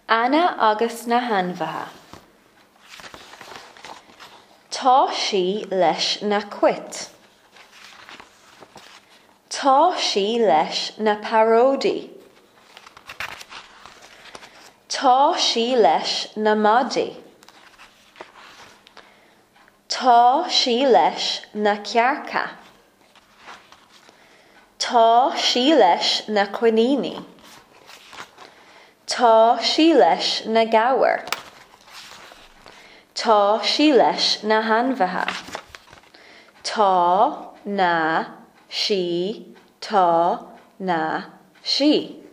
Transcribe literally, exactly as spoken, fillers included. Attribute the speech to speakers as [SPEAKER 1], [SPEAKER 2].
[SPEAKER 1] Ana agus na hanmhatha. Tá sí leis na cuit. Tá sí leis na paródi. Tá sí leis na madaí. Tá sí leis na cearcha. Tá sí leis na cuinine. Tá sí leis na gabhar. Tá sí leis na hanmhatha. Tá na sí tá na sí.